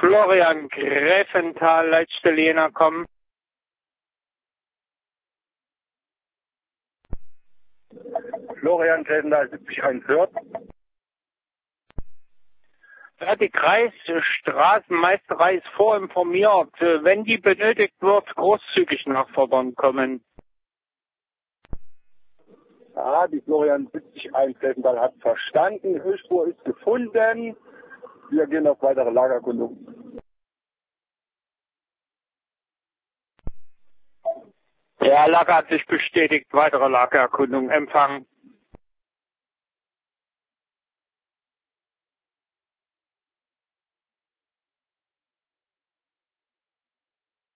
Florian Gräfenthal, letzte Lena kommen. Florian Gräfenthal 7014. Ja, die Kreisstraßenmeisterei ist vorinformiert. Wenn die benötigt wird, großzügig nach Vordermann kommen. Ja, die Florian 70-1 Gräfenthal hat verstanden. Ölspur ist gefunden. Wir gehen auf weitere Lagerkundung. Ja, Lager hat sich bestätigt. Weitere Lagererkundung empfangen.